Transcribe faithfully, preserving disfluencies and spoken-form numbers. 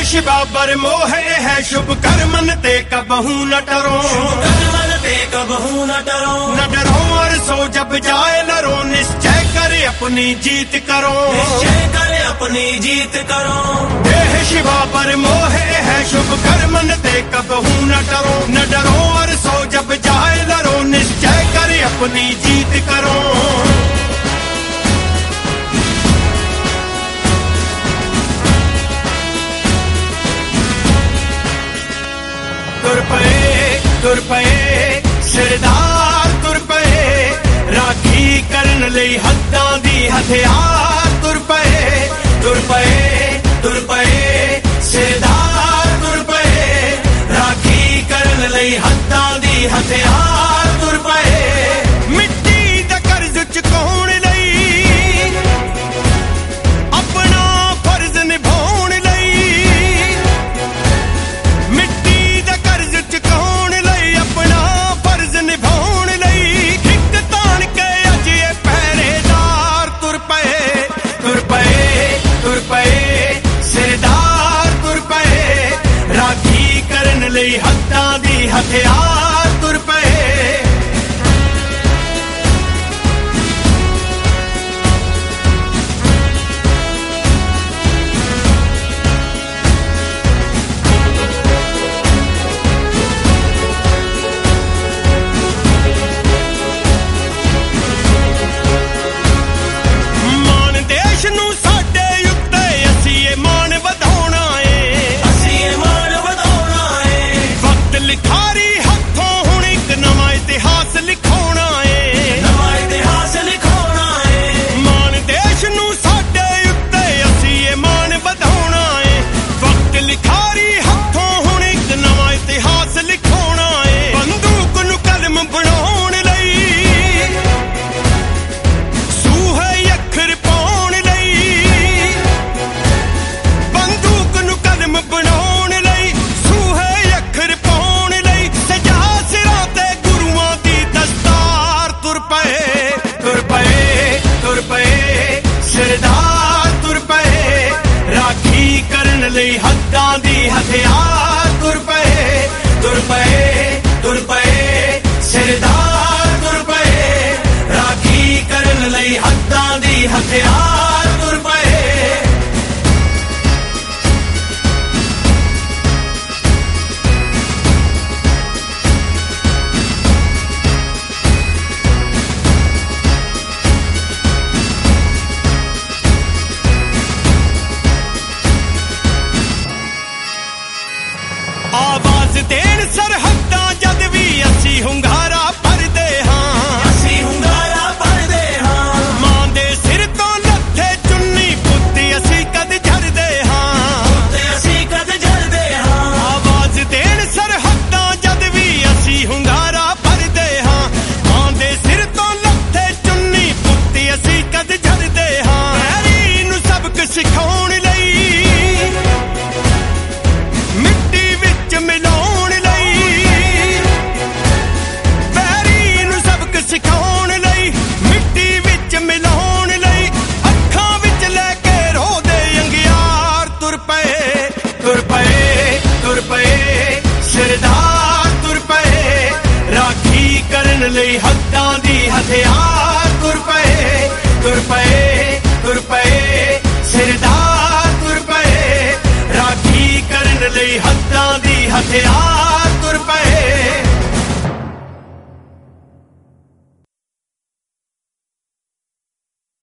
देश बाबर मोह है शुभ कर्मन ते कबहू न डरो, कर्मन ते कबहू न डरो, न डरो और सो जब जाए लरो, निश्चय करे अपनी जीत करो, निश्चय करे अपनी जीत करो। देश बाबर मोह है शुभ कर्मन ते कबहू न डरो, न डरो और सो जब जाए लरो, निश्चय करे अपनी जीत करो। तुर पे तुर पे सरदार तुर पे राखी करन लई हद्दां दी हथियार, तुर पे तुर पे तुर पे सरदार तुर पे राखी करन लई हद्दां दी हथियार, तुर पे मिट्टी दा कर्ज चुकाउण लई अपना फर्ज निभाउण लई, मिट्टी दा कर्ज चुकाउण लई अपना फर्ज निभाउण लई, ठीक ताण के अज ये पहरेदार तुर पए तुर पए तुर पए सरदार तुर पए राखी करन लई हद्दां दी हथियार, तुर पए। सरदार तुर पए राखी करन लई हद्दां दी हथियार, तुर पए तुर पए तुर पए सरदार तुर पए राखी करन लई हद्दां दी हथियार, तुर पए। आवाज देन सरहदां जद भी असी हुंगारा भरदे हां, असी हुंगारा भरदे हां, मां दे सिर तो लथे चुन्नी पुत्ती असी कद झड़दे हां, ते असी कद झड़दे हां। आवाज देन सरहदां जद भी असी हुंगारा भरदे हां, मां दे सिर तो लथे चुन्नी पुत्ती असी कद झड़दे हां। पैरी नूं सबक सिखाउण लई मिट्टी विच मिलाउण लई, पैरी नूं सबक सिखाउण लई मिट्टी विच मिलाउण लई, अखां विच लैके रोदे अंगियार, तुर पए तुर पए तुर पए सरदार तुर पए राखी करन लई हद्दां दी हथियार, तुर पए तुर पए तुर पए सरदार तुर पए राखी करन लई हद्दां दी हथियार।